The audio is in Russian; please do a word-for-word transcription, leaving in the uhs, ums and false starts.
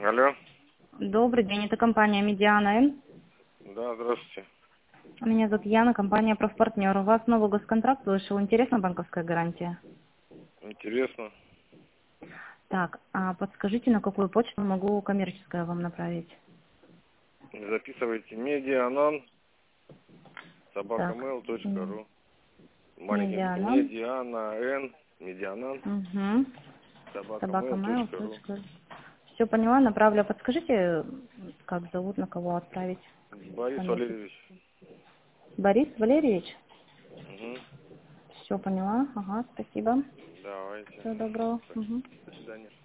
Алло. Добрый день, это компания Медиана Н. Да, здравствуйте. Меня зовут Яна, компания Профпартнер. У вас новый госконтракт вышел. Интересна банковская гарантия? Интересно. Так, а подскажите, на какую почту могу коммерческое вам направить? Записывайте медианан Так, собакамейл точка ру. Маленький Медиана. медиана н медианан Угу. собакамейл точка ру. Собакамейл.ру. Все поняла, направлю. Подскажите, как зовут, на кого отправить? Борис Фамилию. Валерьевич. Борис Валерьевич? Угу. Все поняла. Ага, спасибо. Давайте. Всего доброго. До Угу. свидания.